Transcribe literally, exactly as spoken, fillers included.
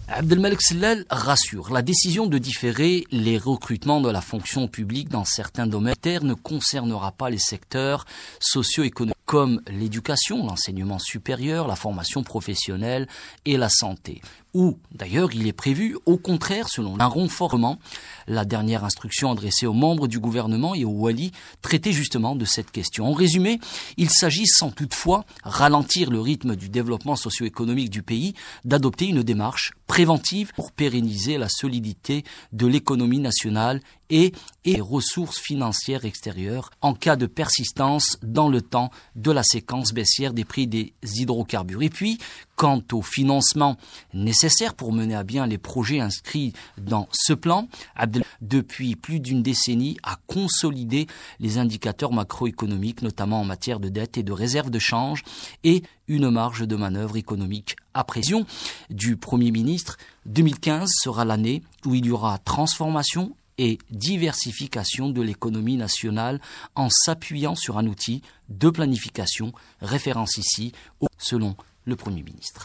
Abdelmalek Sellal rassure, la décision de différer les recrutements de la fonction publique dans certains domaines ne concernera pas les secteurs socio-économiques comme l'éducation, l'enseignement supérieur, la formation professionnelle et la santé. Où, d'ailleurs, il est prévu, au contraire, selon un renforcement, la dernière instruction adressée aux membres du gouvernement et aux Wali traitait justement de cette question. En résumé, il s'agit sans toutefois ralentir le rythme du développement socio-économique du pays, d'adopter une démarche préventive pour pérenniser la solidité de l'économie nationale et, et les ressources financières extérieures en cas de persistance dans le temps de la séquence baissière des prix des hydrocarbures. Et puis, quant au financement nécessaire pour mener à bien les projets inscrits dans ce plan, Abdel, depuis plus d'une décennie, a consolidé les indicateurs macroéconomiques, notamment en matière de dette et de réserve de change, et une marge de manœuvre économique à pression du Premier ministre. deux mille quinze sera l'année où il y aura transformation et diversification de l'économie nationale en s'appuyant sur un outil de planification, référence ici, selon le Premier ministre.